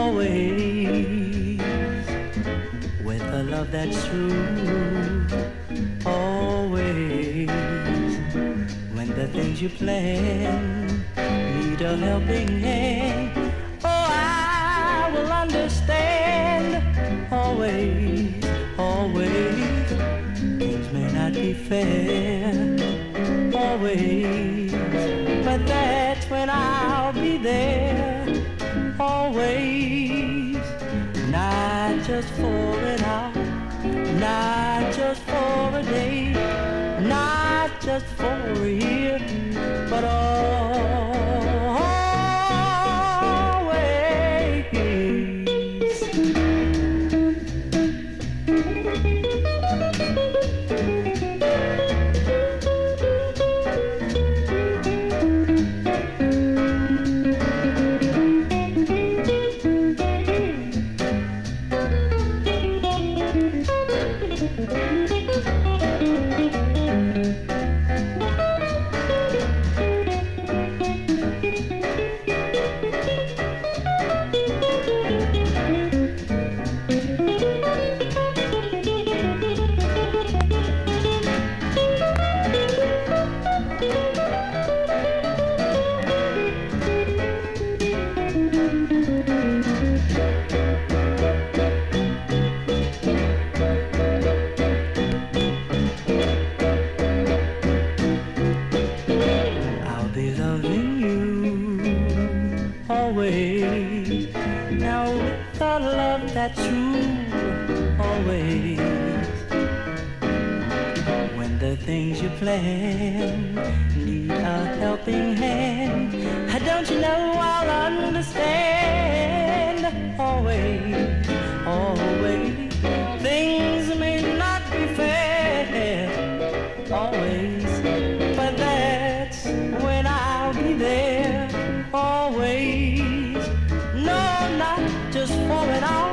always, with a love that's true, always, when the things you plan need a helping hand, oh, I will understand, always, always, things may not be fair, always, but that's when I'll be there, always, not just for an hour, not just for a day, not just for a year, but always. Now with a love that's true, always, when the things you plan need a helping hand, don't you know I'll understand, always, always, things may not be fair, always, but that's when I'll be there, always. No, not just for an hour.